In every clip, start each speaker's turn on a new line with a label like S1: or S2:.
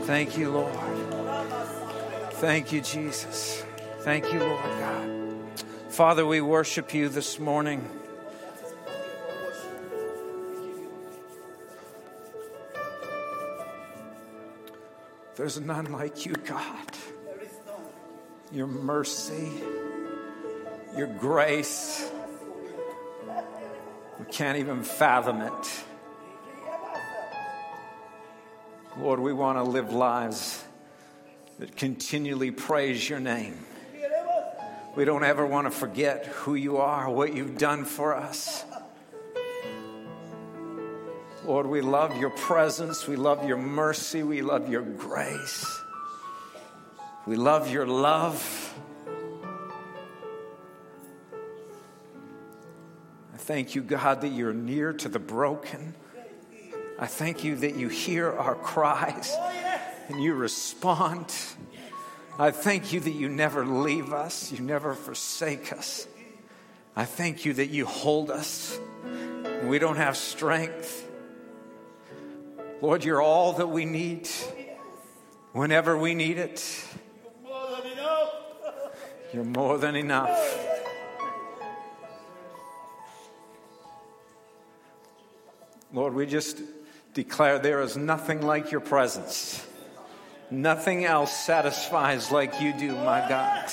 S1: Thank you, Lord. Thank you, Jesus. Thank you, Lord God. Father, we worship you this morning. There's none like you, God. Your mercy, your grace, we can't even fathom it. Lord, we want to live lives that continually praise your name. We don't ever want to forget who you are, what you've done for us. Lord, we love your presence. We love your mercy. We love your grace. We love your love. I thank you, God, that you're near to the broken. I thank you that you hear our cries and you respond. I thank you that you never leave us. You never forsake us. I thank you that you hold us when we don't have strength. Lord, you're all that we need whenever we need it. You're more than enough. Lord, we just declare there is nothing like your presence. Nothing else satisfies like you do, my God.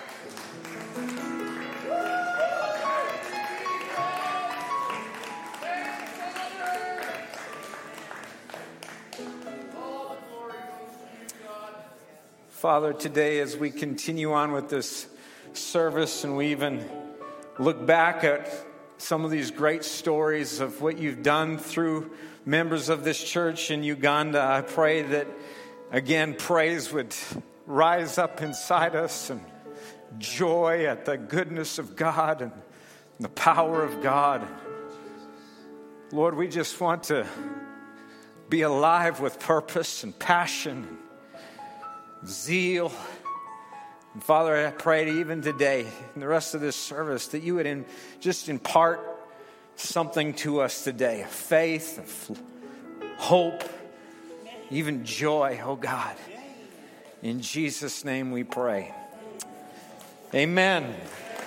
S1: Father, today as we continue on with this service and we even look back at some of these great stories of what you've done through members of this church in Uganda, I pray that, again, praise would rise up inside us and joy at the goodness of God and the power of God. Lord, we just want to be alive with purpose and passion and zeal. And Father, I pray even today, in the rest of this service, that you would just impart something to us today, of faith, of hope, even joy, oh God. In Jesus' name we pray. Amen.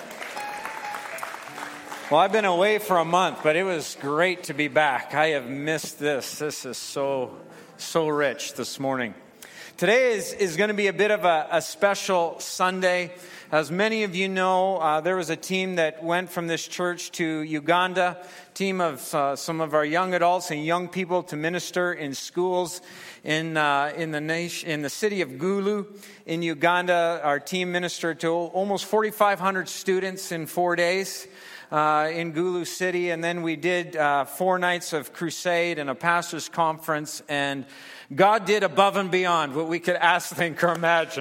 S1: Well, I've been away for a month, but it was great to be back. I have missed this. This is so rich this morning. Today is going to be a bit of a special Sunday. As many of you know, there was a team that went from this church to Uganda, team of some of our young adults and young people to minister in schools in the city of Gulu in Uganda. Our team ministered to almost 4,500 students in 4 days in Gulu City, and then we did 4 nights of crusade and a pastor's conference, and God did above and beyond what we could ask, think, or imagine.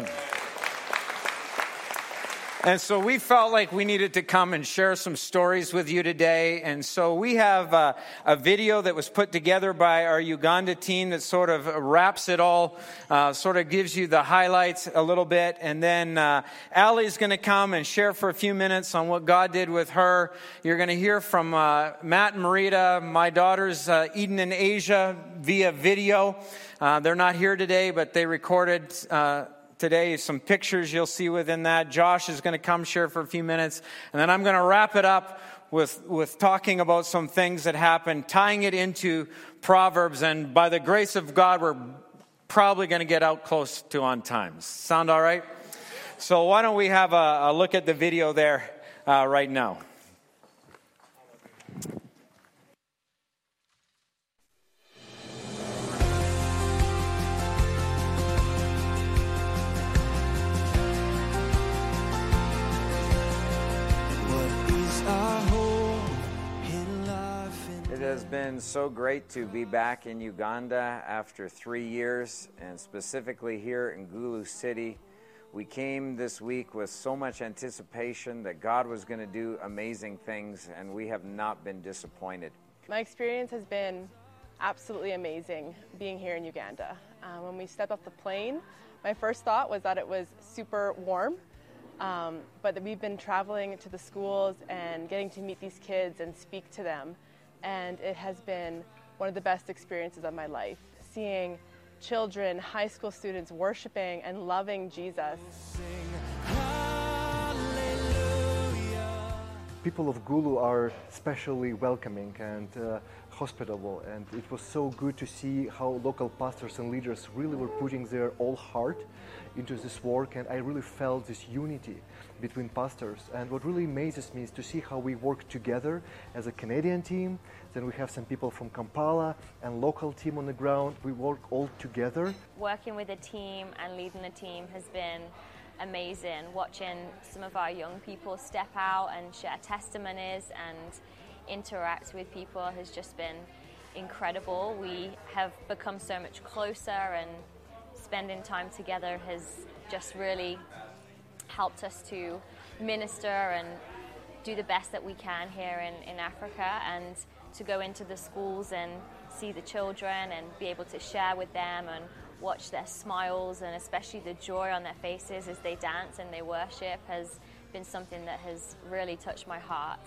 S1: And so we felt like we needed to come and share some stories with you today. And so we have a video that was put together by our Uganda team that sort of wraps it all, sort of gives you the highlights a little bit. And then Allie's going to come and share for a few minutes on what God did with her. You're going to hear from Matt and Marita, my daughters, Eden and Asia, via video. They're not here today, but they recorded today some pictures you'll see within that. Josh is going to come share for a few minutes, and then I'm going to wrap it up with talking about some things that happened, tying it into Proverbs, and by the grace of God, we're probably going to get out close to on time. Sound all right? So why don't we have a look at the video there right now. It has been so great to be back in Uganda after 3 years, and specifically here in Gulu City. We came this week with so much anticipation that God was going to do amazing things, and we have not been disappointed.
S2: My experience has been absolutely amazing being here in Uganda. When we stepped off the plane, my first thought was that it was super warm, but we've been traveling to the schools and getting to meet these kids and speak to them. And it has been one of the best experiences of my life, seeing children, high school students worshiping and loving Jesus.
S3: People of Gulu are especially welcoming and hospitable, and it was so good to see how local pastors and leaders really were putting their all heart into this work, and I really felt this unity between pastors. And what really amazes me is to see how we work together as a Canadian team. Then we have some people from Kampala and local team on the ground. We work all together.
S4: Working with a team and leading a team has been amazing. Watching some of our young people step out and share testimonies and interact with people has just been incredible. We have become so much closer, and spending time together has just really helped us to minister and do the best that we can here in Africa, and to go into the schools and see the children and be able to share with them and watch their smiles and especially the joy on their faces as they dance and they worship has been something that has really touched my heart.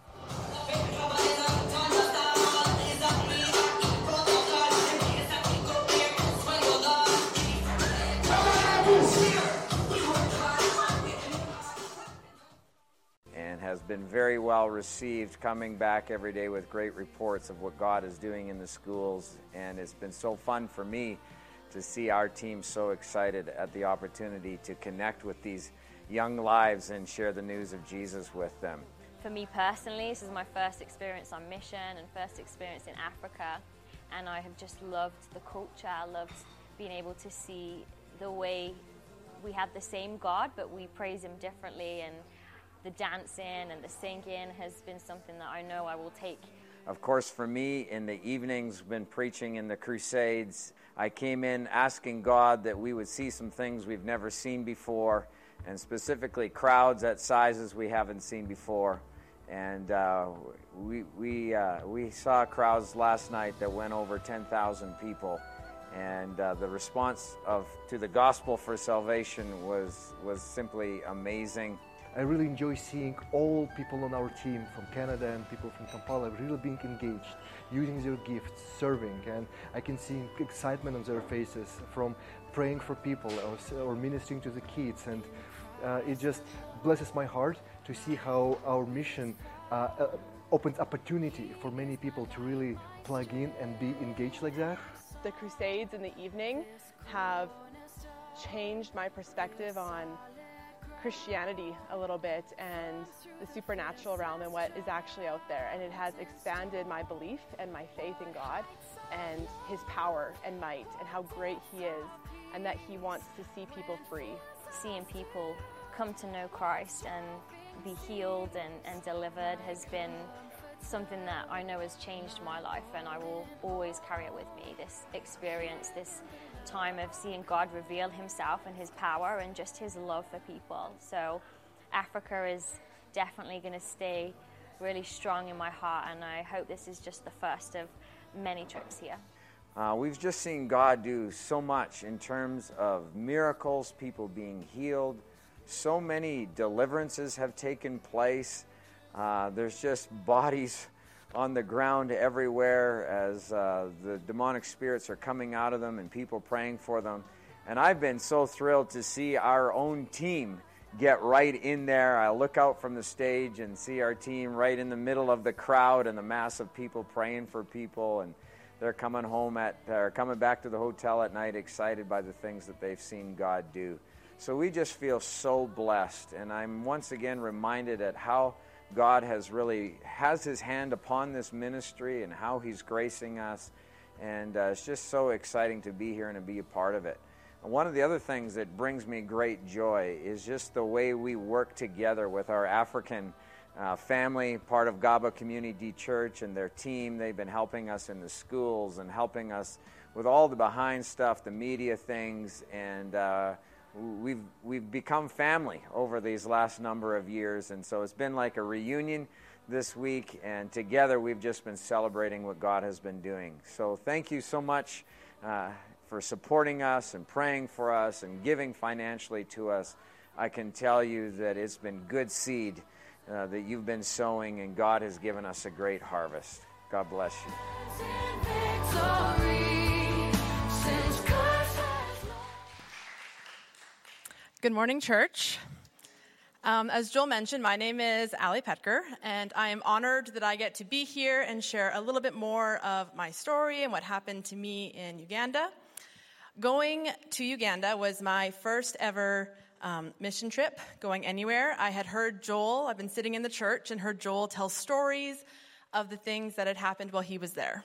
S5: And has been very well received, coming back every day with great reports of what God is doing in the schools. And it's been so fun for me to see our team so excited at the opportunity to connect with these young lives and share the news of Jesus with them.
S4: For me personally, this is my first experience on mission and first experience in Africa, and I have just loved the culture. I loved being able to see the way we have the same God, but we praise Him differently, and the dancing and the singing has been something that I know I will take.
S5: Of course, for me, in the evenings, been preaching in the crusades. I came in asking God that we would see some things we've never seen before, and specifically crowds at sizes we haven't seen before. And we saw crowds last night that went over 10,000 people, and the response to the gospel for salvation was simply amazing.
S3: I really enjoy seeing all people on our team from Canada and people from Kampala really being engaged, using their gifts, serving, and I can see excitement on their faces from praying for people or ministering to the kids, and it just blesses my heart to see how our mission opens opportunity for many people to really plug in and be engaged like that.
S2: The crusades in the evening have changed my perspective on Christianity a little bit and the supernatural realm and what is actually out there, and it has expanded my belief and my faith in God and His power and might and how great He is, and that He wants to see people free.
S4: Seeing people come to know Christ and be healed and delivered has been something that I know has changed my life, and I will always carry it with me. This experience, this time of seeing God reveal Himself and His power and just His love for people. So Africa is definitely going to stay really strong in my heart, and I hope this is just the first of many trips here.
S5: We've just seen God do so much in terms of miracles, people being healed. So many deliverances have taken place. There's just bodies on the ground everywhere as the demonic spirits are coming out of them and people praying for them. And I've been so thrilled to see our own team get right in there. I look out from the stage and see our team right in the middle of the crowd and the mass of people praying for people, and they're coming back to the hotel at night excited by the things that they've seen God do. So we just feel so blessed, and I'm once again reminded at how God has His hand upon this ministry and how He's gracing us, and it's just so exciting to be here and to be a part of it. And one of the other things that brings me great joy is just the way we work together with our African family, part of Gaba Community Church, and their team. They've been helping us in the schools and helping us with all the behind stuff, the media things, and we've become family over these last number of years, and so it's been like a reunion this week, and together we've just been celebrating what God has been doing. So thank you so much for supporting us and praying for us and giving financially to us. I can tell you that it's been good seed that you've been sowing, and God has given us a great harvest. God bless you.
S2: Good morning, church. As Joel mentioned, my name is Allie Petker, and I am honored that I get to be here and share a little bit more of my story and what happened to me in Uganda. Going to Uganda was my first ever mission trip, going anywhere. I had heard Joel, I've been sitting in the church and heard Joel tell stories of the things that had happened while he was there.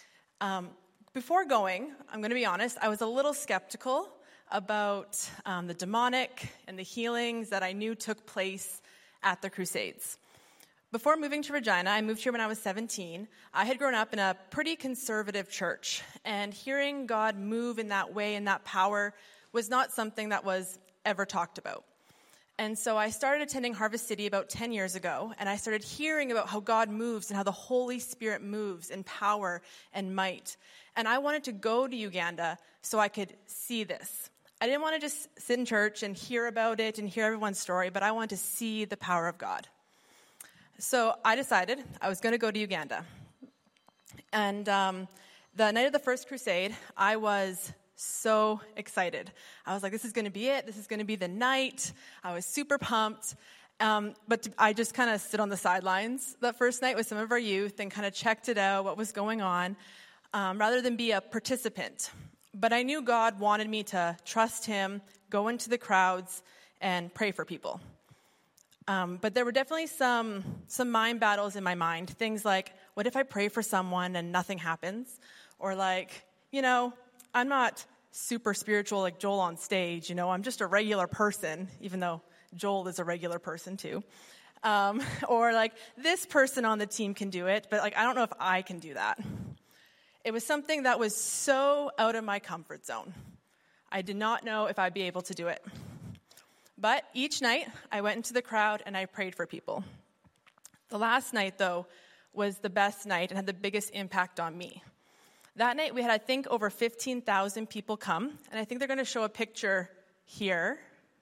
S2: Before going, I'm going to be honest, I was a little skeptical about the demonic and the healings that I knew took place at the Crusades. Before moving to Regina, I moved here when I was 17. I had grown up in a pretty conservative church, and hearing God move in that way and that power was not something that was ever talked about. And so I started attending Harvest City about 10 years ago, and I started hearing about how God moves and how the Holy Spirit moves in power and might. And I wanted to go to Uganda so I could see this. I didn't want to just sit in church and hear about it and hear everyone's story, but I wanted to see the power of God. So I decided I was going to go to Uganda. And the night of the first crusade, I was so excited. I was like, this is going to be it. This is going to be the night. I was super pumped. I just kind of stood on the sidelines that first night with some of our youth and kind of checked it out, what was going on, rather than be a participant. But I knew God wanted me to trust him, go into the crowds, and pray for people. But there were definitely some mind battles in my mind. Things like, what if I pray for someone and nothing happens? Or like, I'm not super spiritual like Joel on stage. I'm just a regular person, even though Joel is a regular person too. Or like, this person on the team can do it, but I don't know if I can do that. It was something that was so out of my comfort zone. I did not know if I'd be able to do it. But each night, I went into the crowd and I prayed for people. The last night, though, was the best night and had the biggest impact on me. That night, we had, I think, over 15,000 people come. And I think they're going to show a picture here.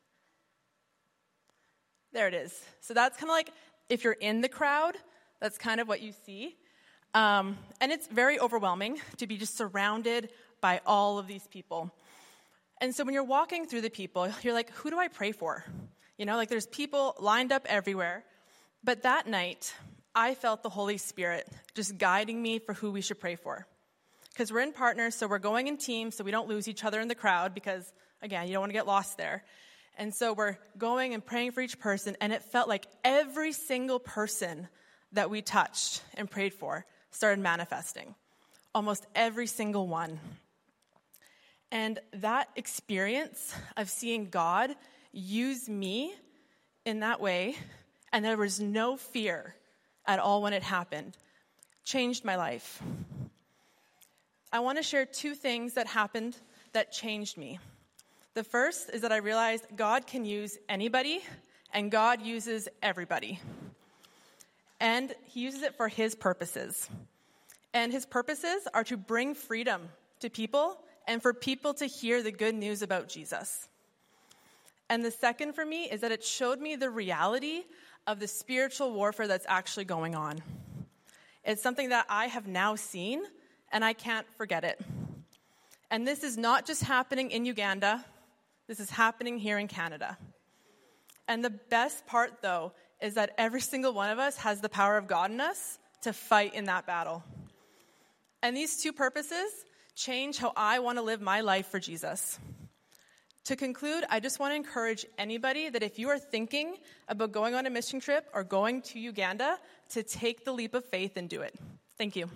S2: There it is. So that's kind of like, if you're in the crowd, that's kind of what you see. And it's very overwhelming to be just surrounded by all of these people. And so when you're walking through the people, you're like, who do I pray for? There's people lined up everywhere. But that night, I felt the Holy Spirit just guiding me for who we should pray for. Because we're in partners, so we're going in teams so we don't lose each other in the crowd because, again, you don't want to get lost there. And so we're going and praying for each person, and it felt like every single person that we touched and prayed for started manifesting. Almost every single one. And that experience of seeing God use me in that way, and there was no fear at all when it happened, changed my life. I want to share two things that happened that changed me. The first is that I realized God can use anybody, and God uses everybody. And he uses it for his purposes. And his purposes are to bring freedom to people and for people to hear the good news about Jesus. And the second for me is that it showed me the reality of the spiritual warfare that's actually going on. It's something that I have now seen, and I can't forget it. And this is not just happening in Uganda. This is happening here in Canada. And the best part, though, is that every single one of us has the power of God in us to fight in that battle. And these two purposes change how I want to live my life for Jesus. To conclude, I just want to encourage anybody that if you are thinking about going on a mission trip or going to Uganda, to take the leap of faith and do it. Thank you.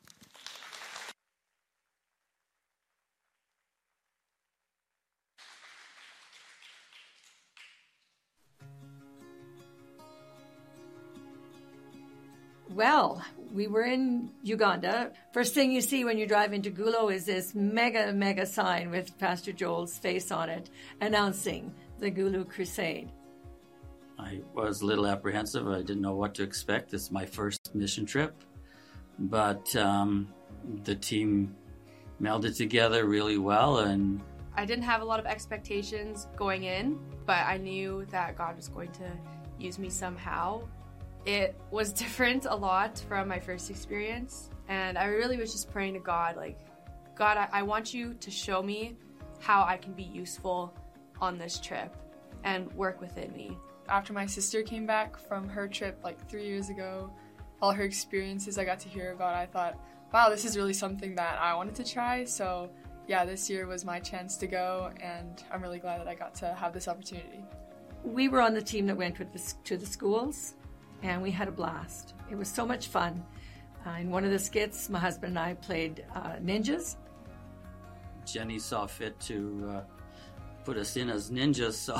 S6: Well, we were in Uganda. First thing you see when you drive into Gulo is this mega sign with Pastor Joel's face on it announcing the Gulu Crusade.
S7: I was a little apprehensive. I didn't know what to expect. This is my first mission trip. But the team melded together really well. And
S8: I didn't have a lot of expectations going in, but I knew that God was going to use me somehow. It was different a lot from my first experience, and I really was just praying to God, like, God, I want you to show me how I can be useful on this trip. and work within me.
S9: After my sister came back from her trip like 3 years ago, all her experiences I got to hear about, I thought, wow, this is really something that I wanted to try. So yeah, this year was my chance to go, and I'm really glad that I got to have this opportunity.
S6: We were on the team that went to the schools, and we had a blast. It was so much fun. In one of the skits, my husband and I played ninjas.
S7: Jenny saw fit to put us in as ninjas, so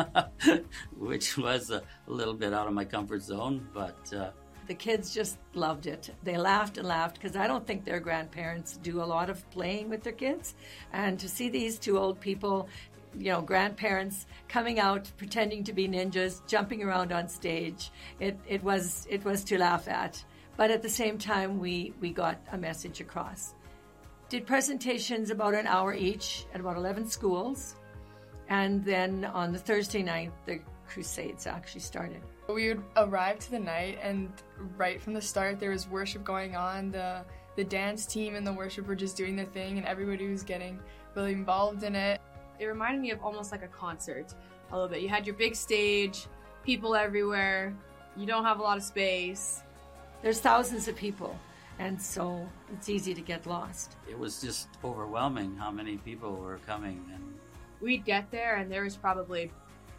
S7: which was a little bit out of my comfort zone, but
S6: the kids just loved it. They laughed and laughed because I don't think their grandparents do a lot of playing with their kids. And to see these two old people, grandparents coming out pretending to be ninjas, jumping around on stage, it was to laugh at. But at the same time, we got a message across. Did presentations about an hour each at about 11 schools. And then on the Thursday night, the crusades actually started.
S9: We would arrive to the night, and right from the start there was worship going on. The dance team and the worship were just doing their thing, and everybody was getting really involved in it.
S8: It reminded me of almost like a concert a little bit. You had your big stage, people everywhere, you don't have a lot of space.
S6: There's thousands of people, and so it's easy to get lost.
S7: it was just overwhelming how many people were coming. And
S8: We'd get there and there was probably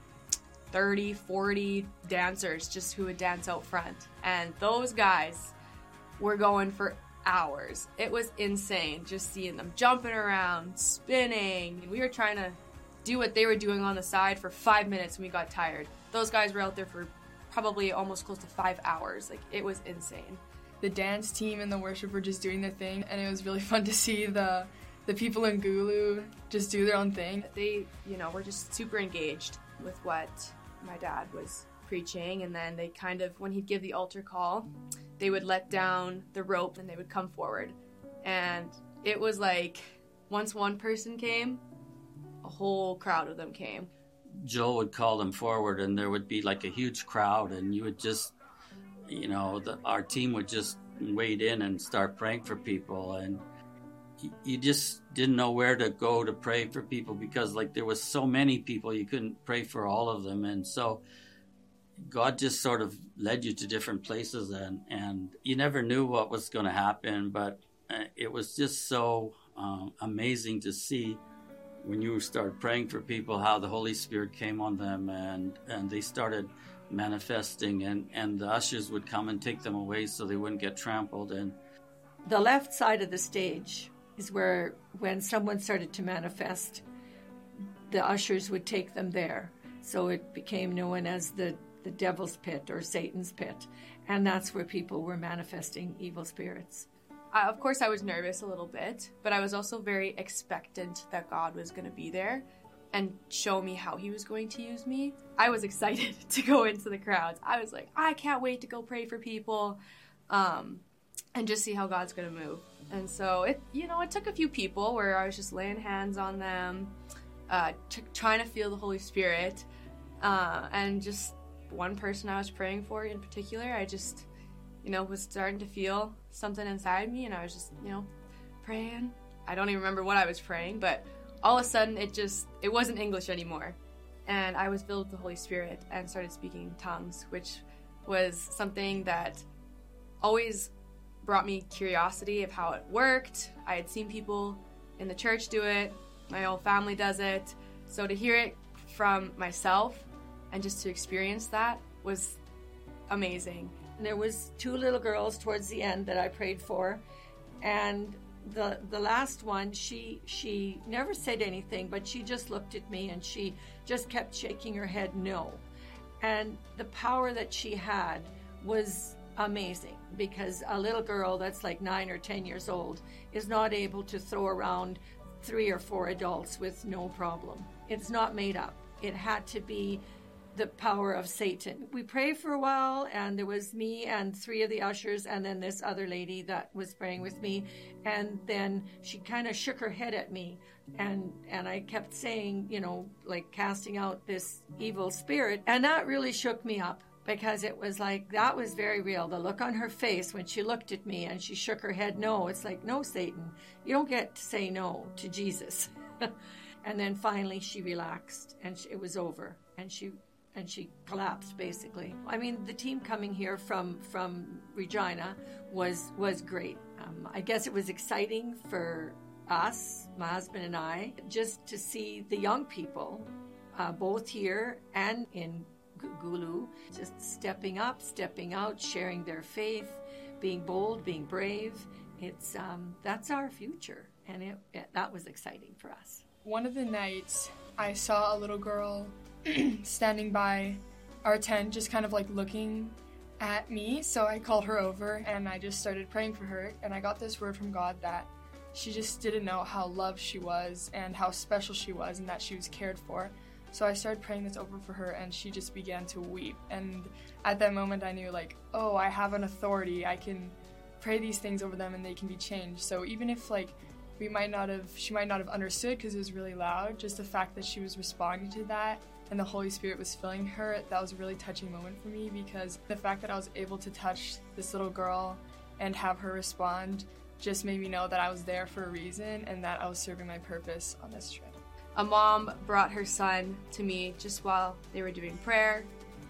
S8: 30, 40 dancers just who would dance out front. And those guys were going for hours. It was insane just seeing them jumping around, spinning. And we were trying to do what they were doing on the side for 5 minutes and we got tired. Those guys were out there for probably almost close to 5 hours. Like, it was insane.
S9: The dance team and the worship were just doing their thing, and it was really fun to see the people in Gulu just do their own thing.
S8: They, were just super engaged with what my dad was preaching, and then they kind of, when he'd give the altar call, they would let down the rope and they would come forward. And it was like, once one person came, a whole crowd of them came.
S7: Joel would call them forward and there would be like a huge crowd, and you would just, our team would just wade in and start praying for people, and you just didn't know where to go to pray for people because there was so many people, you couldn't pray for all of them. And so God just sort of led you to different places, and you never knew what was going to happen, but it was just so amazing to see when you started praying for people how the Holy Spirit came on them, and they started manifesting, and the ushers would come and take them away so they wouldn't get trampled. And
S6: the left side of the stage is where, when someone started to manifest, the ushers would take them there. So it became known as the devil's pit or Satan's pit. And that's where people were manifesting evil spirits.
S8: Of course, I was nervous a little bit, but I was also very expectant that God was going to be there and show me how he was going to use me. I was excited to go into the crowds. I was like, I can't wait to go pray for people and just see how God's going to move. And so it took a few people where I was just laying hands on them, trying to feel the Holy Spirit, and just one person I was praying for in particular, I just, was starting to feel something inside me, and I was just, praying. I don't even remember what I was praying, but all of a sudden it wasn't English anymore. And I was filled with the Holy Spirit and started speaking in tongues, which was something that always brought me curiosity of how it worked. I had seen people in the church do it. My whole family does it. So to hear it from myself and just to experience that was amazing.
S6: And there was 2 little girls towards the end that I prayed for, and the last one, she never said anything, but she just looked at me and she just kept shaking her head no. And the power that she had was amazing, because a little girl that's like 9 or 10 years old is not able to throw around 3 or 4 adults with no problem. It's not made up. It had to be the power of Satan. We prayed for a while, and there was me and 3 of the ushers and then this other lady that was praying with me, and then she kind of shook her head at me, and I kept saying, casting out this evil spirit, and that really shook me up, because it was like, that was very real. The look on her face when she looked at me and she shook her head no, it's like, no, Satan, you don't get to say no to Jesus. And then finally she relaxed, and it was over, and she collapsed, basically. I mean, the team coming here from Regina was great. I guess it was exciting for us, my husband and I, just to see the young people, both here and in Gulu, just stepping up, stepping out, sharing their faith, being bold, being brave. It's that's our future, and that was exciting for us.
S9: One of the nights, I saw a little girl standing by our tent, just kind of like looking at me. So I called her over and I just started praying for her. And I got this word from God that she just didn't know how loved she was and how special she was and that she was cared for. So I started praying this over for her, and she just began to weep. And at that moment I knew, like, oh, I have an authority. I can pray these things over them and they can be changed. So even if like she might not have understood because it was really loud, just the fact that she was responding to that and the Holy Spirit was filling her, that was a really touching moment for me, because the fact that I was able to touch this little girl and have her respond just made me know that I was there for a reason and that I was serving my purpose on this trip.
S8: A mom brought her son to me just while they were doing prayer,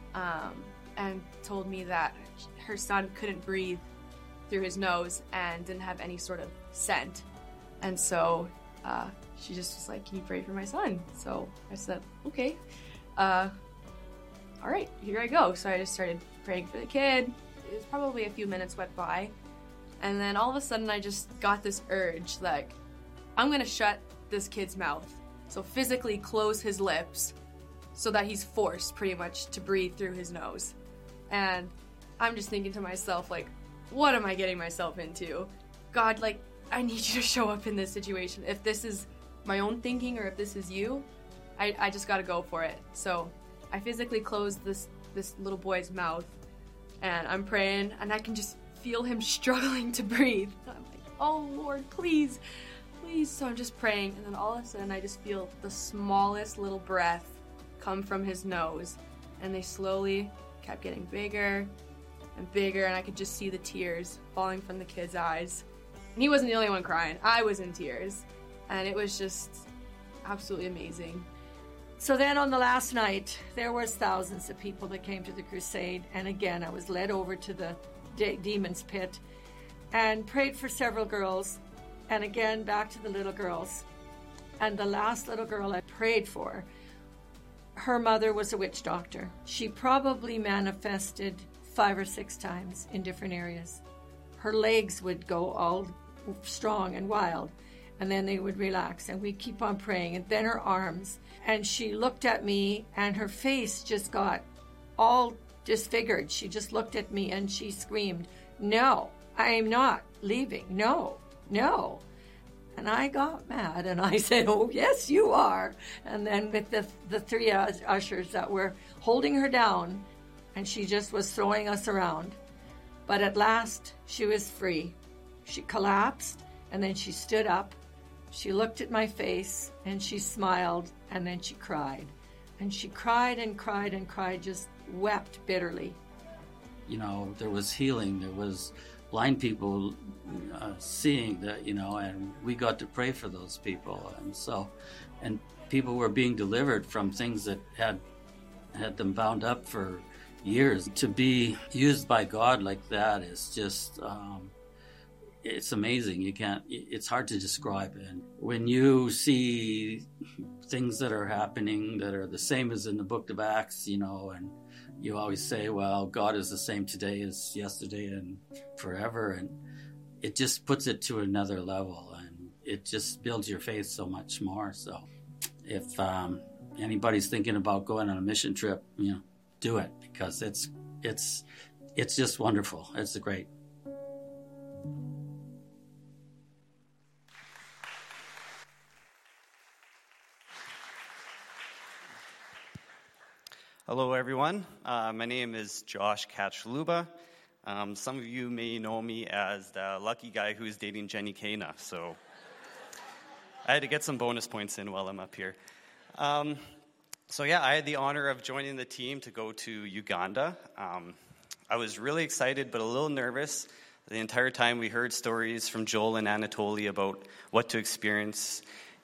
S8: and told me that her son couldn't breathe through his nose and didn't have any sort of scent. And so she just was like, can you pray for my son? So I said, okay. All right, here I go. So I just started praying for the kid. It was probably a few minutes went by. And then all of a sudden I just got this urge, like, I'm going to shut this kid's mouth. So physically close his lips so that he's forced pretty much to breathe through his nose. And I'm just thinking to myself, like, what am I getting myself into? God, like, I need you to show up in this situation. If this is my own thinking or if this is you, I just got to go for it. So I physically closed this little boy's mouth, and I'm praying, and I can just feel him struggling to breathe. And I'm like, oh, Lord, please. So I'm just praying, and then all of a sudden I just feel the smallest little breath come from his nose, and they slowly kept getting bigger and bigger, and I could just see the tears falling from the kid's eyes. And he wasn't the only one crying. I was in tears, and it was just absolutely amazing.
S6: So then on the last night, there was thousands of people that came to the crusade, and again I was led over to the Demon's Pit and prayed for several girls. And again, back to the little girls. And the last little girl I prayed for, her mother was a witch doctor. She probably manifested 5 or 6 times in different areas. Her legs would go all strong and wild, and then they would relax, and we'd keep on praying. And then her arms. And she looked at me, and her face just got all disfigured. She just looked at me, and she screamed, "No, I am not leaving. No. And I got mad, and I said, oh, yes, you are. And then with the 3 ushers that were holding her down, and she just was throwing us around. But at last, she was free. She collapsed, and then she stood up. She looked at my face, and she smiled, and then she cried. And she cried and cried and cried, just wept bitterly.
S7: You know, there was healing. There was blind people seeing that, you know, and we got to pray for those people. And people were being delivered from things that had them bound up for years. To be used by God like that is just, it's amazing. It's hard to describe. And when you see things that are happening that are the same as in the book of Acts, you know, and you always say, well, God is the same today as yesterday and forever. And it just puts it to another level, and it just builds your faith so much more. So if anybody's thinking about going on a mission trip, you know, do it, because it's just wonderful. It's great.
S10: Hello, everyone. My name is Josh Kachaluba. Some of you may know me as the lucky guy who's dating Jenny Kana, so I had to get some bonus points in while I'm up here. I had the honor of joining the team to go to Uganda. I was really excited, but a little nervous. The entire time we heard stories from Joel and Anatoly about what to experience.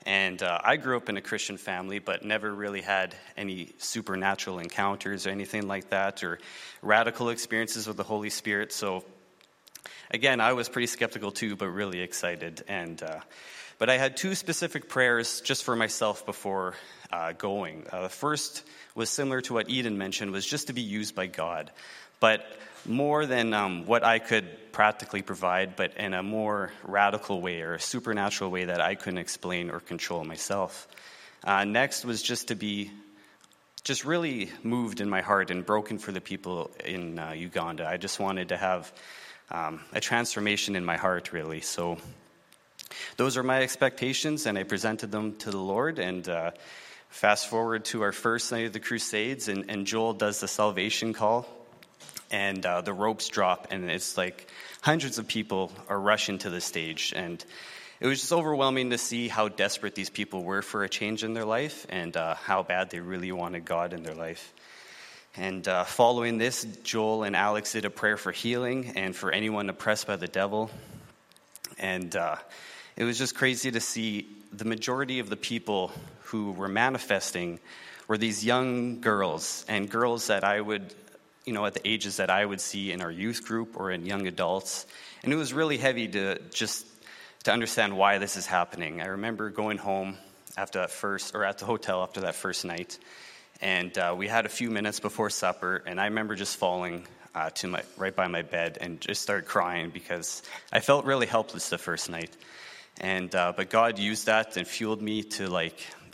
S10: And I grew up in a Christian family, but never really had any supernatural encounters or anything like that, or radical experiences with the Holy Spirit. So again, I was pretty skeptical too, but really excited. And but I had two specific prayers just for myself before going. The first was similar to what Eden mentioned, was just to be used by God. But more than what I could practically provide, but in a more radical way or a supernatural way that I couldn't explain or control myself. Next was just to be just really moved in my heart and broken for the people in Uganda. I just wanted to have a transformation in my heart, really. So those are my expectations, and I presented them to the Lord. And fast forward to our first night of the Crusades, and Joel does the salvation call. And the ropes drop, and it's like hundreds of people are rushing to the stage. And it was just overwhelming to see how desperate these people were for a change in their life, and how bad they really wanted God in their life. And following this, Joel and Alex did a prayer for healing and for anyone oppressed by the devil. And it was just crazy to see the majority of the people who were manifesting were these young girls, and girls that I would, at the ages that I would see in our youth group or in young adults. And it was really heavy to understand why this is happening. I remember going home at the hotel after that first night, and we had a few minutes before supper, and I remember just falling right by my bed and just started crying because I felt really helpless the first night. And but God used that and fueled me to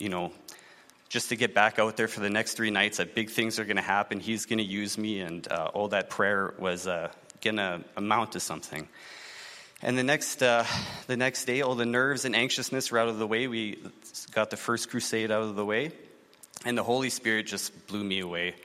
S10: just to get back out there for the next 3 nights, that big things are going to happen. He's going to use me, and all that prayer was going to amount to something. And the next day, all the nerves and anxiousness were out of the way. We got the first crusade out of the way, and the Holy Spirit just blew me away.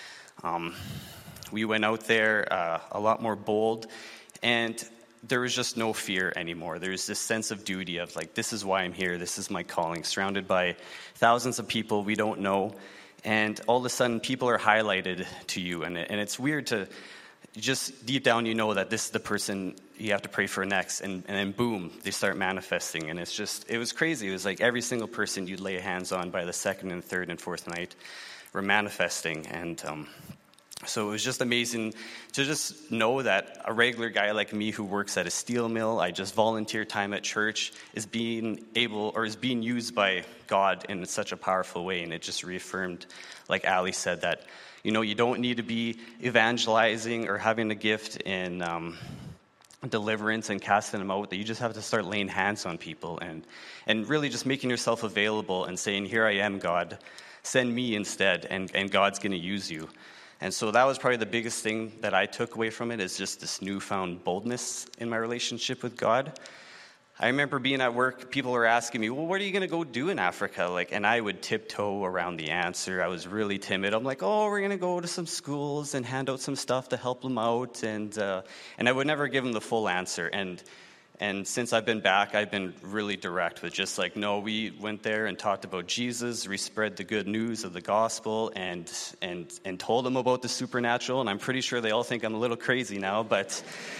S10: We went out there a lot more bold, and there was just no fear anymore. There's this sense of duty of this is why I'm here. This is my calling, surrounded by thousands of people we don't know. And all of a sudden, people are highlighted to you. And it's weird to just deep down, that this is the person you have to pray for next. And then boom, they start manifesting. And it was crazy. It was like every single person you'd lay hands on by the second and third and fourth night were manifesting. And so it was just amazing to just know that a regular guy like me who works at a steel mill, I just volunteer time at church, is being used by God in such a powerful way. And it just reaffirmed, like Ali said, that, you don't need to be evangelizing or having a gift in deliverance and casting them out, that you just have to start laying hands on people and really just making yourself available and saying, here I am, God, send me instead, and God's going to use you. And so that was probably the biggest thing that I took away from it, is just this newfound boldness in my relationship with God. I remember being at work, people were asking me, well, what are you going to go do in Africa? And I would tiptoe around the answer. I was really timid. I'm like, we're going to go to some schools and hand out some stuff to help them out. And I would never give them the full answer. And since I've been back, I've been really direct with just no, we went there and talked about Jesus, we spread the good news of the gospel, and told them about the supernatural. And I'm pretty sure they all think I'm a little crazy now, but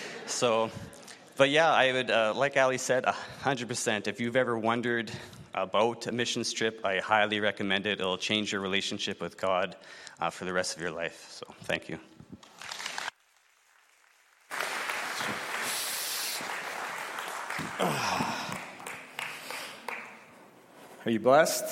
S10: yeah, I would, like Ali said, 100%. If you've ever wondered about a missions trip, I highly recommend it. It'll change your relationship with God for the rest of your life. So thank you.
S1: Are you blessed?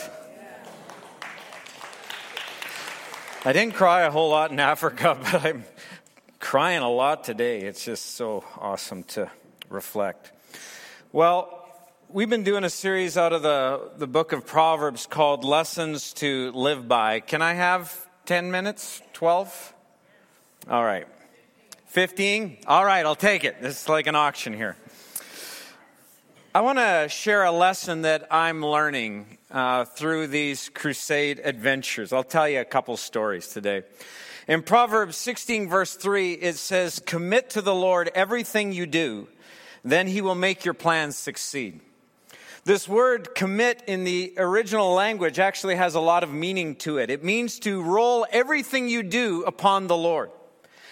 S1: I didn't cry a whole lot in Africa, but I'm crying a lot today. It's just so awesome to reflect. Well, we've been doing a series out of the book of Proverbs called Lessons to Live By. Can I have 10 minutes? 12? All right. 15? All right, I'll take it. This is like an auction here. I want to share a lesson that I'm learning through these crusade adventures. I'll tell you a couple stories today. In Proverbs 16, verse 3, it says, "Commit to the Lord everything you do, then he will make your plans succeed." This word commit in the original language actually has a lot of meaning to it. It means to roll everything you do upon the Lord.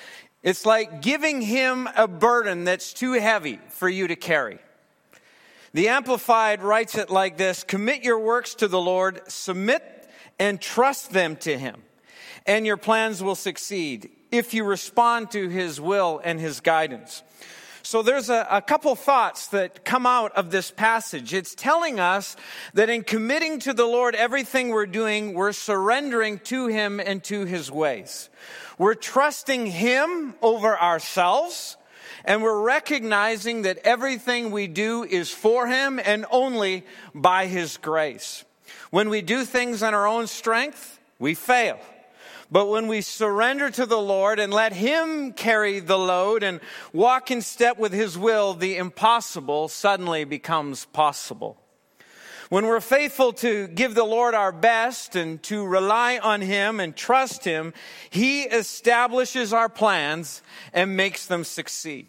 S1: It's like giving him a burden that's too heavy for you to carry. The Amplified writes it like this: commit your works to the Lord, submit and trust them to Him, and your plans will succeed if you respond to His will and His guidance. So there's a couple thoughts that come out of this passage. It's telling us that in committing to the Lord everything we're doing, we're surrendering to Him and to His ways. We're trusting Him over ourselves, and we're recognizing that everything we do is for Him and only by His grace. When we do things on our own strength, we fail. But when we surrender to the Lord and let Him carry the load and walk in step with His will, the impossible suddenly becomes possible. When we're faithful to give the Lord our best and to rely on Him and trust Him, He establishes our plans and makes them succeed.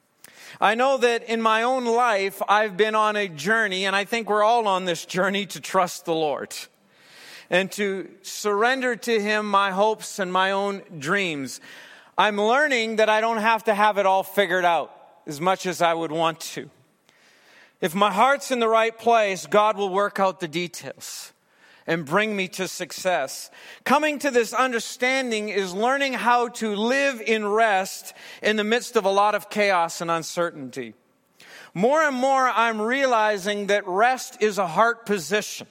S1: I know that in my own life, I've been on a journey, and I think we're all on this journey to trust the Lord and to surrender to Him my hopes and my own dreams. I'm learning that I don't have to have it all figured out as much as I would want to. If my heart's in the right place, God will work out the details and bring me to success. Coming to this understanding is learning how to live in rest in the midst of a lot of chaos and uncertainty. More and more, I'm realizing that rest is a heart position.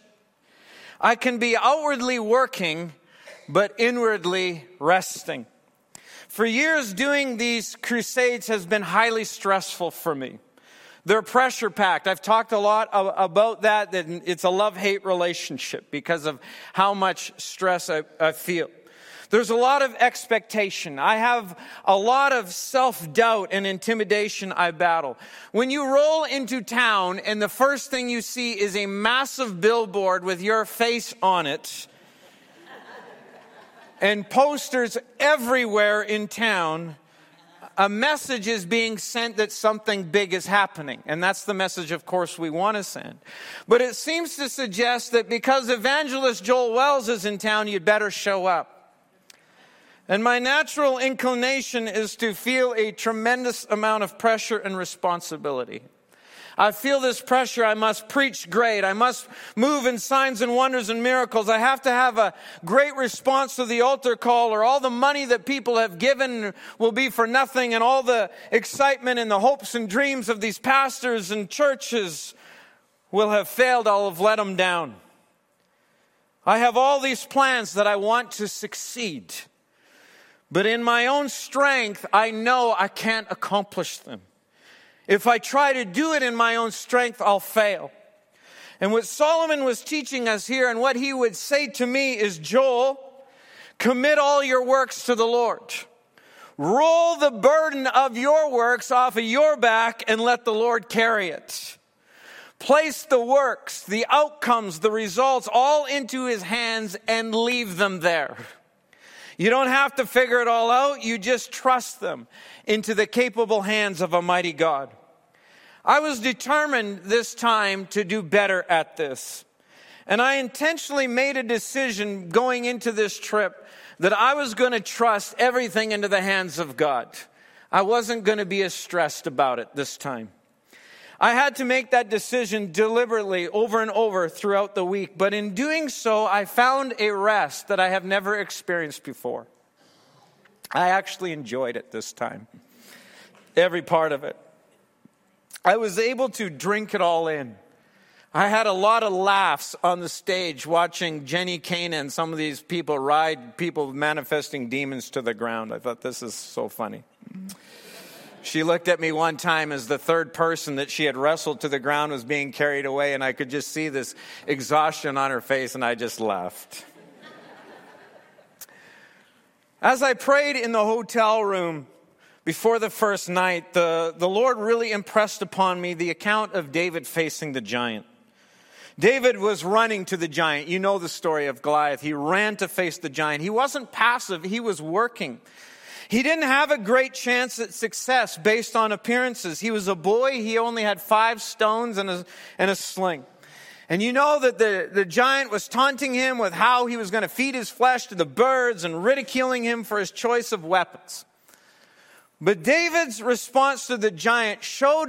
S1: I can be outwardly working, but inwardly resting. For years, doing these crusades has been highly stressful for me. They're pressure-packed. I've talked a lot about that it's a love-hate relationship because of how much stress I feel. There's a lot of expectation. I have a lot of self-doubt and intimidation I battle. When you roll into town and the first thing you see is a massive billboard with your face on it and posters everywhere in town, a message is being sent that something big is happening. And that's the message, of course, we want to send. But it seems to suggest that because evangelist Joel Wells is in town, you'd better show up. And my natural inclination is to feel a tremendous amount of pressure and responsibility. I feel this pressure. I must preach great. I must move in signs and wonders and miracles. I have to have a great response to the altar call, or all the money that people have given will be for nothing, and all the excitement and the hopes and dreams of these pastors and churches will have failed. I'll have let them down. I have all these plans that I want to succeed. But in my own strength, I know I can't accomplish them. If I try to do it in my own strength, I'll fail. And what Solomon was teaching us here, and what he would say to me is, Joel, commit all your works to the Lord. Roll the burden of your works off of your back and let the Lord carry it. Place the works, the outcomes, the results all into His hands and leave them there. You don't have to figure it all out. You just trust them into the capable hands of a mighty God. I was determined this time to do better at this. And I intentionally made a decision going into this trip that I was going to trust everything into the hands of God. I wasn't going to be as stressed about it this time. I had to make that decision deliberately over and over throughout the week. But in doing so, I found a rest that I have never experienced before. I actually enjoyed it this time. Every part of it. I was able to drink it all in. I had a lot of laughs on the stage watching Jenny Cana and some of these people ride people manifesting demons to the ground. I thought, this is so funny. She looked at me one time as the third person that she had wrestled to the ground was being carried away, and I could just see this exhaustion on her face, and I just laughed. As I prayed in the hotel room before the first night, the Lord really impressed upon me the account of David facing the giant. David was running to the giant. You know the story of Goliath. He ran to face the giant. He wasn't passive. He was working. He didn't have a great chance at success based on appearances. He was a boy. He only had 5 stones and a sling. And you know that the giant was taunting him with how he was going to feed his flesh to the birds and ridiculing him for his choice of weapons. But David's response to the giant showed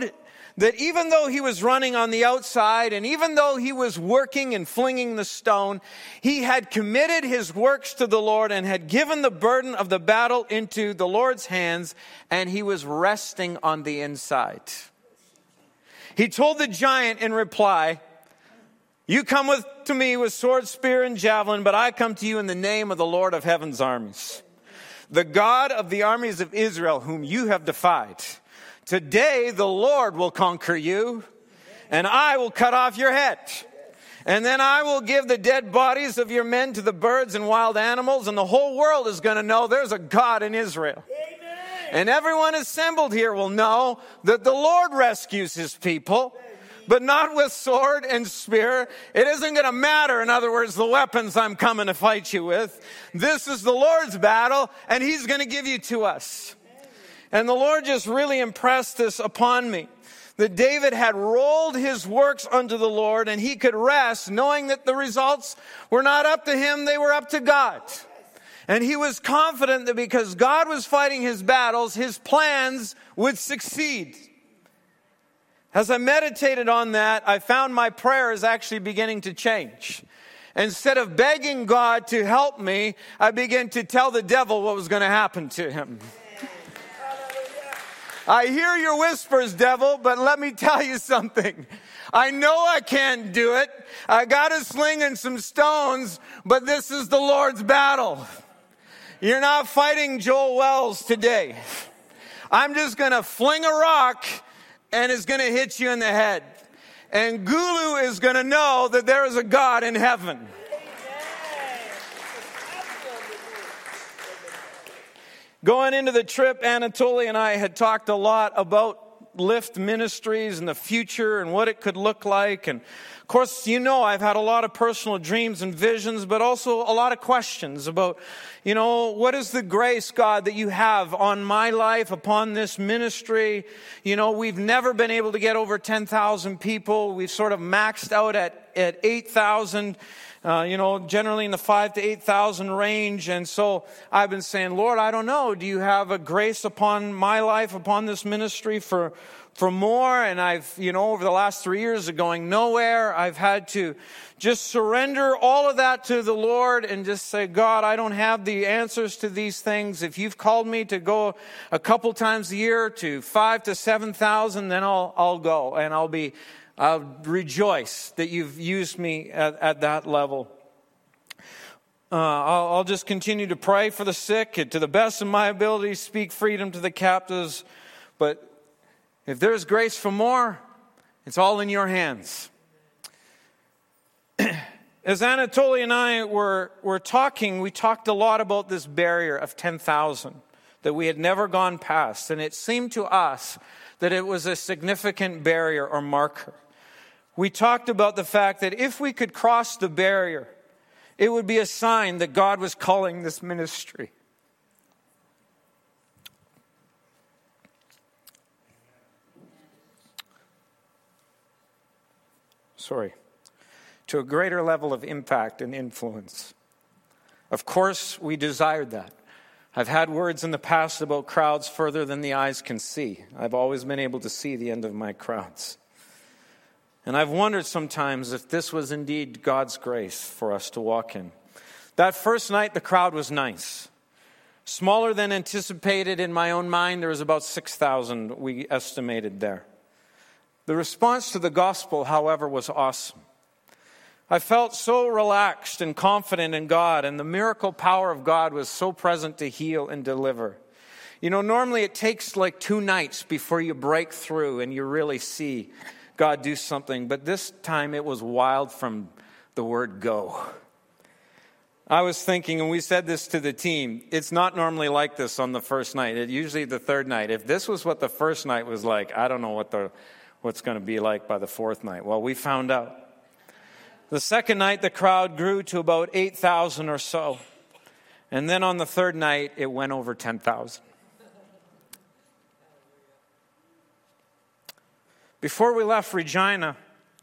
S1: that even though he was running on the outside and even though he was working and flinging the stone, he had committed his works to the Lord and had given the burden of the battle into the Lord's hands, and he was resting on the inside. He told the giant in reply, "You come to me with sword, spear, and javelin, but I come to you in the name of the Lord of heaven's armies, the God of the armies of Israel, whom you have defied. Today the Lord will conquer you, and I will cut off your head. And then I will give the dead bodies of your men to the birds and wild animals, and the whole world is going to know there's a God in Israel. Amen. And everyone assembled here will know that the Lord rescues his people, but not with sword and spear. It isn't going to matter, in other words, the weapons I'm coming to fight you with. This is the Lord's battle, and he's going to give you to us." And the Lord just really impressed this upon me, that David had rolled his works unto the Lord, and he could rest knowing that the results were not up to him, they were up to God. And he was confident that because God was fighting his battles, his plans would succeed. As I meditated on that, I found my prayer is actually beginning to change. Instead of begging God to help me, I began to tell the devil what was going to happen to him. I hear your whispers, devil, but let me tell you something. I know I can't do it. I got a sling and some stones, but this is the Lord's battle. You're not fighting Joel Wells today. I'm just going to fling a rock and it's going to hit you in the head. And Gulu is going to know that there is a God in heaven. Going into the trip, Anatoly and I had talked a lot about Lift Ministries and the future and what it could look like. And of course, you know, I've had a lot of personal dreams and visions, but also a lot of questions about, you know, what is the grace, God, that you have on my life, upon this ministry? You know, we've never been able to get over 10,000 people. We've sort of maxed out at 8,000. Generally in the 5,000 to 8,000 range. And so I've been saying, Lord, I don't know. Do you have a grace upon my life, upon this ministry for more? And I've, over the last 3 years of going nowhere, I've had to just surrender all of that to the Lord and just say, God, I don't have the answers to these things. If you've called me to go a couple times a year to 5,000 to 7,000, then I'll go, and I'll rejoice that you've used me at that level. I'll just continue to pray for the sick, and to the best of my ability, speak freedom to the captives. But if there's grace for more, it's all in your hands. As Anatoly and I were talking, we talked a lot about this barrier of 10,000 that we had never gone past. And it seemed to us that it was a significant barrier or marker. We talked about the fact that if we could cross the barrier, it would be a sign that God was calling this ministry. To a greater level of impact and influence. Of course, we desired that. I've had words in the past about crowds further than the eyes can see. I've always been able to see the end of my crowds. And I've wondered sometimes if this was indeed God's grace for us to walk in. That first night, the crowd was nice. Smaller than anticipated in my own mind. There was about 6,000 we estimated there. The response to the gospel, however, was awesome. I felt so relaxed and confident in God, and the miracle power of God was so present to heal and deliver. Normally it takes like 2 nights before you break through and you really see God do something, but this time it was wild from the word go. I was thinking, and we said this to the team, it's not normally like this on the first night. It's usually the third night. If this was what the first night was like, I don't know what's going to be like by the fourth night. Well, we found out. The second night, the crowd grew to about 8,000 or so. And then on the third night, it went over 10,000. Before we left Regina,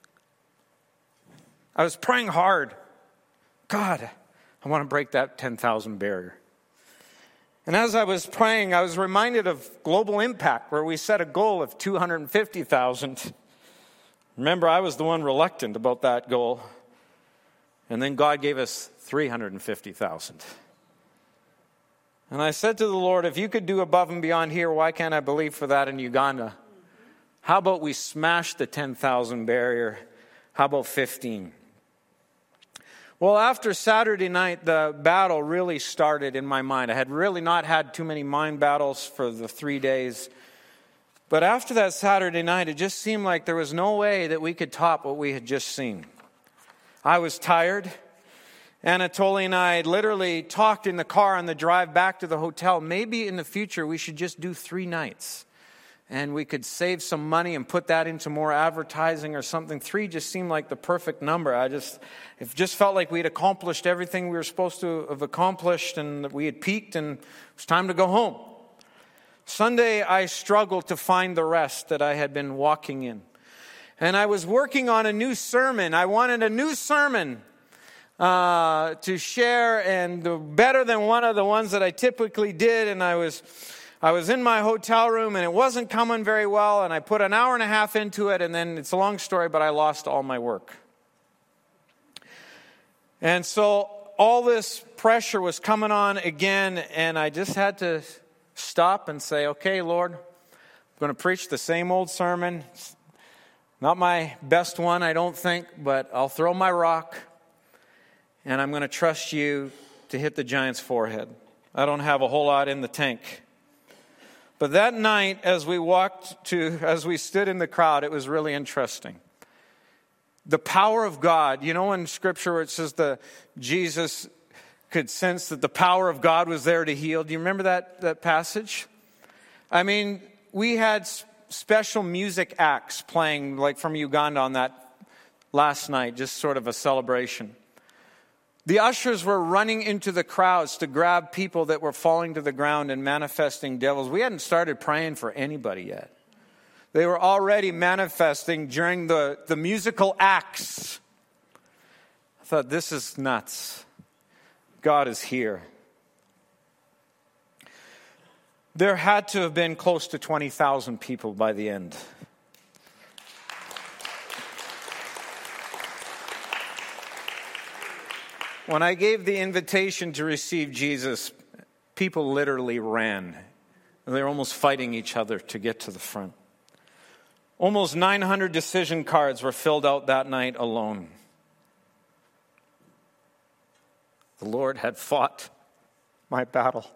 S1: I was praying hard. God, I want to break that 10,000 barrier. And as I was praying, I was reminded of Global Impact, where we set a goal of 250,000. Remember, I was the one reluctant about that goal. And then God gave us 350,000. And I said to the Lord, if you could do above and beyond here, why can't I believe for that in Uganda? How about we smash the 10,000 barrier? How about 15? Well, after Saturday night, the battle really started in my mind. I had really not had too many mind battles for the 3 days. But after that Saturday night, it just seemed like there was no way that we could top what we had just seen. I was tired. Anatoly and I literally talked in the car on the drive back to the hotel. Maybe in the future we should just do 3 nights. And we could save some money and put that into more advertising or something. 3 just seemed like the perfect number. It just felt like we'd accomplished everything we were supposed to have accomplished, and that we had peaked, and it was time to go home. Sunday, I struggled to find the rest that I had been walking in. And I was working on a new sermon. I wanted a new sermon to share, and better than one of the ones that I typically did. And I was in my hotel room, and it wasn't coming very well, and I put an hour and a half into it, and then it's a long story, but I lost all my work. And so all this pressure was coming on again, and I just had to stop and say, okay, Lord, I'm going to preach the same old sermon. It's not my best one, I don't think, but I'll throw my rock, and I'm going to trust you to hit the giant's forehead. I don't have a whole lot in the tank. But that night, as we stood in the crowd, it was really interesting. The power of God, you know in Scripture where it says Jesus could sense that the power of God was there to heal. Do you remember that passage? I mean, we had special music acts playing like from Uganda on that last night, just sort of a celebration. The ushers were running into the crowds to grab people that were falling to the ground and manifesting devils. We hadn't started praying for anybody yet. They were already manifesting during the musical acts. I thought, this is nuts. God is here. There had to have been close to 20,000 people by the end. When I gave the invitation to receive Jesus, people literally ran. They were almost fighting each other to get to the front. Almost 900 decision cards were filled out that night alone. The Lord had fought my battle.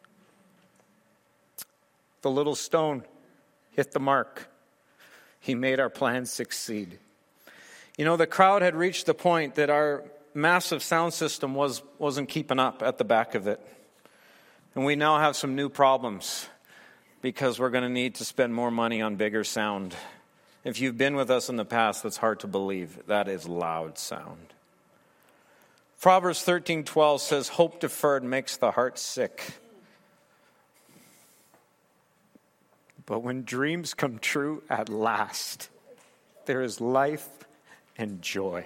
S1: The little stone hit the mark. He made our plans succeed. You know, the crowd had reached the point that our massive sound system wasn't keeping up at the back of it. And we now have some new problems because we're going to need to spend more money on bigger sound. If you've been with us in the past, that's hard to believe. That is loud sound. Proverbs 13:12 says, hope deferred makes the heart sick. But when dreams come true at last, there is life and joy.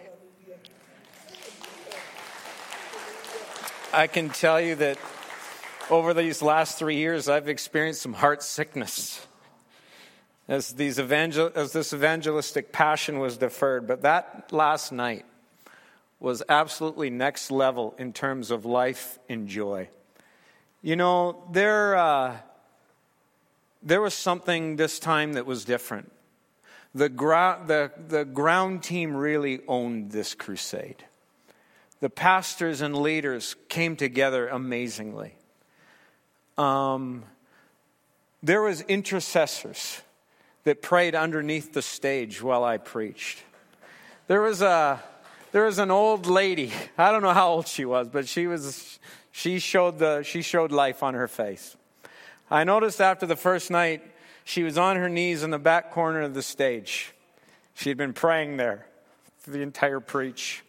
S1: I can tell you that over these last 3 years, I've experienced some heart sickness as this evangelistic passion was deferred. But that last night was absolutely next level in terms of life and joy. You know, there was something this time that was different. The ground team really owned this crusade. The pastors and leaders came together amazingly. There was intercessors that prayed underneath the stage while I preached. There was an old lady. I don't know how old she was, but she showed life on her face. I noticed after the first night, she was on her knees in the back corner of the stage. She had been praying there for the entire preach.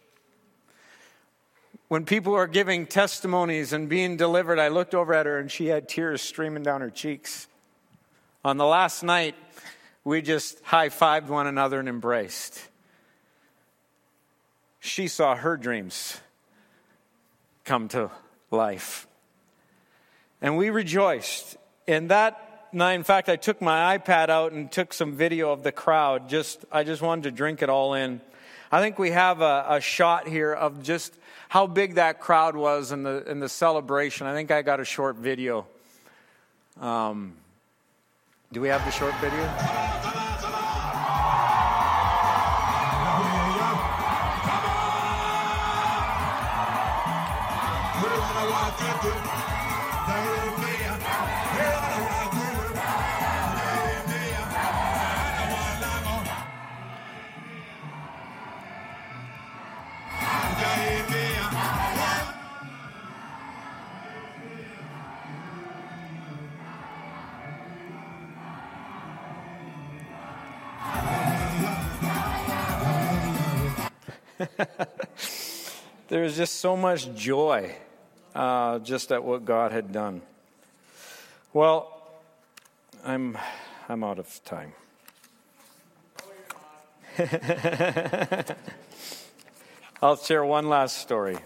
S1: When people were giving testimonies and being delivered, I looked over at her and she had tears streaming down her cheeks. On the last night, we just high-fived one another and embraced. She saw her dreams come to life. And we rejoiced. And that night, in fact, I took my iPad out and took some video of the crowd. I just wanted to drink it all in. I think we have a shot here of just how big that crowd was in the celebration. I think I got a short video. Do we have the short video? There was just so much joy just at what God had done. Well, I'm out of time. I'll share one last story.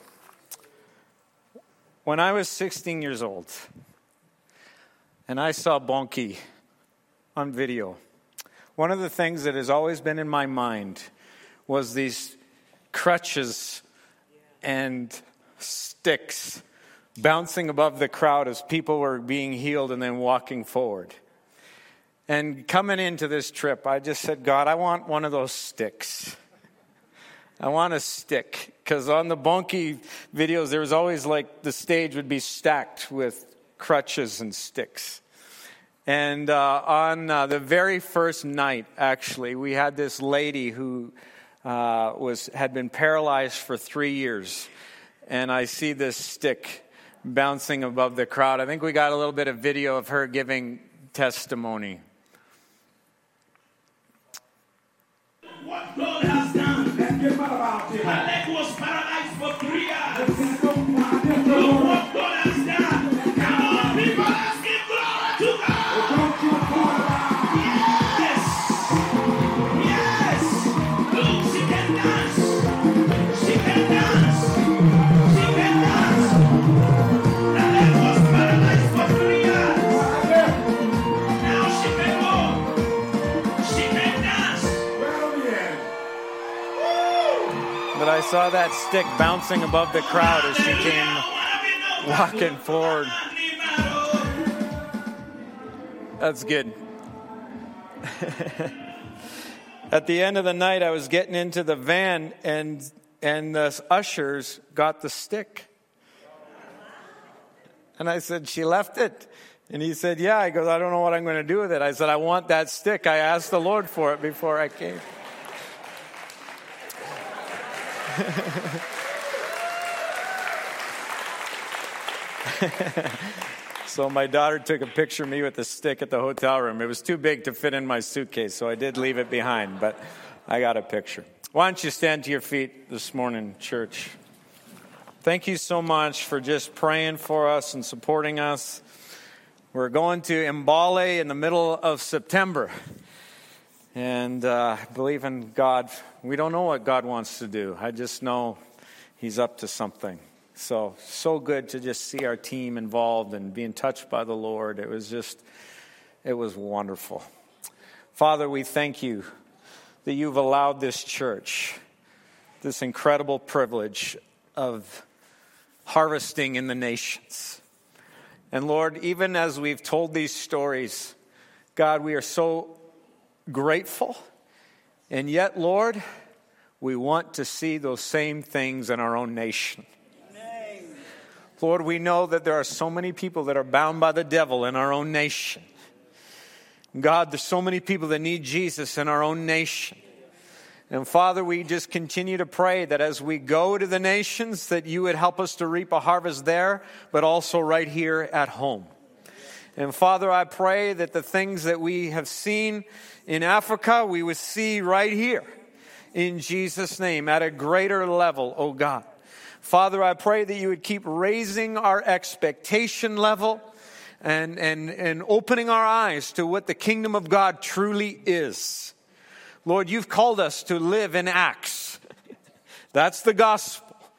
S1: When I was 16 years old, and I saw Bonky on video, one of the things that has always been in my mind was these crutches and sticks bouncing above the crowd as people were being healed and then walking forward. And coming into this trip, I just said, God, I want one of those sticks. I want a stick. Because on the Bonky videos, there was always like the stage would be stacked with crutches and sticks. And on the very first night, actually, we had this lady who had been paralyzed for 3 years. And I see this stick bouncing above the crowd. I think we got a little bit of video of her giving testimony.
S11: What God has done. My leg was paralyzed for 3 years. Look what God has done. Come on, people, let's give glory to God. Yes. Yes. Look, she can dance. She can dance. She can dance. The leg was paralyzed for 3 years. Now she can go. She can dance.
S1: But I saw that stick bouncing above the crowd as she came walking forward. That's good. At the end of the night, I was getting into the van, and the ushers got the stick. And I said, she left it. And he said, yeah. He goes, I don't know what I'm going to do with it. I said, I want that stick. I asked the Lord for it before I came. So my daughter took a picture of me with the stick at the hotel room. It was too big to fit in my suitcase, so I did leave it behind, but I got a picture. Why don't you stand to your feet this morning, church? Thank you so much for just praying for us and supporting us. We're going to Mbale in the middle of September. And I believe in God. We don't know what God wants to do. I just know He's up to something. So good to just see our team involved and being touched by the Lord. It was wonderful. Father, we thank you that you've allowed this church this incredible privilege of harvesting in the nations. And Lord, even as we've told these stories, God, we are so grateful. And yet, Lord, we want to see those same things in our own nation. Lord, we know that there are so many people that are bound by the devil in our own nation. God, there's so many people that need Jesus in our own nation. And Father, we just continue to pray that as we go to the nations, that you would help us to reap a harvest there, but also right here at home. And Father, I pray that the things that we have seen in Africa, we would see right here in Jesus' name at a greater level, oh God. Father, I pray that you would keep raising our expectation level and opening our eyes to what the kingdom of God truly is. Lord, you've called us to live in Acts. That's the gospel.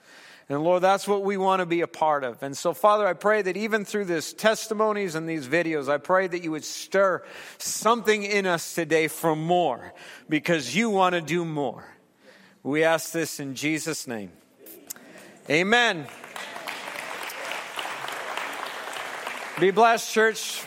S1: And Lord, that's what we want to be a part of. And so, Father, I pray that even through this testimonies and these videos, I pray that you would stir something in us today for more, because you want to do more. We ask this in Jesus' name. Amen. Be blessed, church.